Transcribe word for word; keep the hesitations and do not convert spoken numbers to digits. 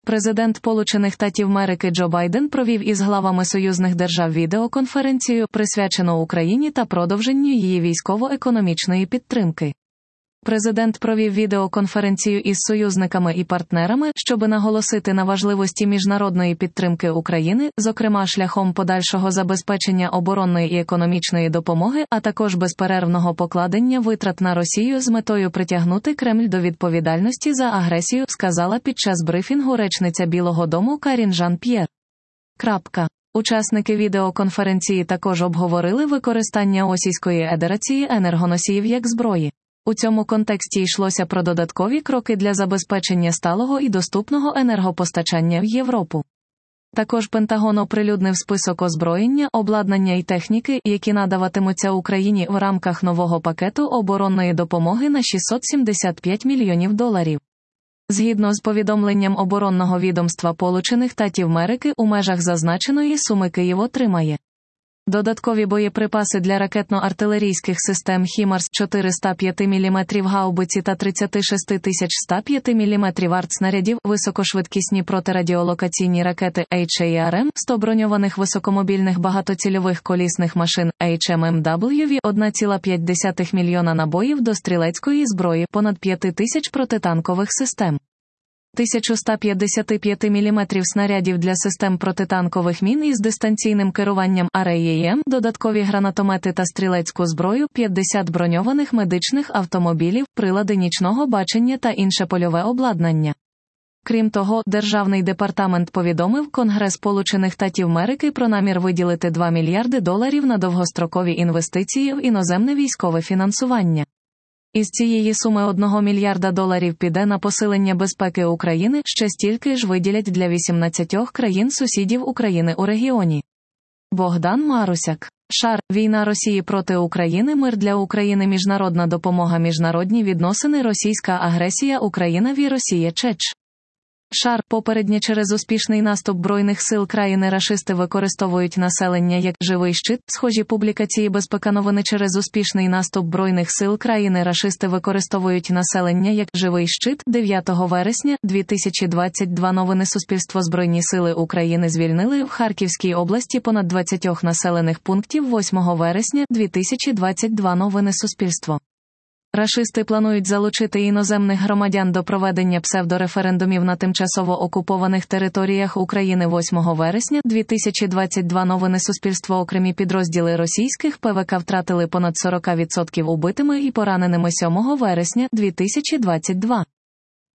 Президент Сполучених Штатів Америки Джо Байден провів із главами союзних держав відеоконференцію, присвячену Україні та продовженню її військово-економічної підтримки. Президент провів відеоконференцію із союзниками і партнерами, щоби наголосити на важливості міжнародної підтримки України, зокрема шляхом подальшого забезпечення оборонної і економічної допомоги, а також безперервного покладення витрат на Росію з метою притягнути Кремль до відповідальності за агресію, сказала під час брифінгу речниця Білого дому Карін Жан-П'єр. Крапка. Учасники відеоконференції також обговорили використання Російської Федерації енергоносіїв як зброї. У цьому контексті йшлося про додаткові кроки для забезпечення сталого і доступного енергопостачання в Європу. Також Пентагон оприлюднив список озброєння, обладнання і техніки, які надаватимуться Україні в рамках нового пакету оборонної допомоги на шістсот сімдесят п'ять мільйонів доларів. Згідно з повідомленням оборонного відомства Сполучених Штатів Америки, у межах зазначеної суми Київ отримає додаткові боєприпаси для ракетно-артилерійських систем «Хімарс» чотириста п'ять міліметрів гаубиці та тридцять шість тисяч сто п'ять міліметрів артснарядів, високошвидкісні протирадіолокаційні ракети «Ейч ей ар ем», сто броньованих високомобільних багатоцільових колісних машин «ейч ем ем дабл ю ві», один цілих п'ять десятих мільйона набоїв до стрілецької зброї, понад п'ять тисяч протитанкових систем. тисяча сто п'ятдесят п'ять міліметрів снарядів для систем протитанкових мін із дистанційним керуванням ар ей ем, додаткові гранатомети та стрілецьку зброю, п'ятдесят броньованих медичних автомобілів, прилади нічного бачення та інше польове обладнання. Крім того, Державний департамент повідомив Конгрес Сполучених Штатів Америки про намір виділити два мільярди доларів на довгострокові інвестиції в іноземне військове фінансування. Із цієї суми одного мільярда доларів піде на посилення безпеки України, ще стільки ж виділять для вісімнадцяти країн-сусідів України у регіоні. Богдан Марусяк. Шар. Війна Росії проти України. Мир для України. Міжнародна допомога. Міжнародні відносини. Російська агресія. Україна ві Росія Чеч. Шар. Попередньо через успішний наступ Збройних сил країни рашисти використовують населення як «живий щит». Схожі публікації безпека новини через успішний наступ Збройних сил країни рашисти використовують населення як «живий щит». дев'ятого вересня дві тисячі двадцять другого новини Суспільство. Збройні сили України звільнили в Харківській області понад двадцять населених пунктів. восьмого вересня дві тисячі двадцять другого новини Суспільство. Рашисти планують залучити іноземних громадян до проведення псевдореферендумів на тимчасово окупованих територіях України. восьмого вересня дві тисячі двадцять другого новини Суспільство. Окремі підрозділи російських пе ве ка втратили понад сорок відсотків убитими і пораненими. сьомого вересня дві тисячі двадцять другого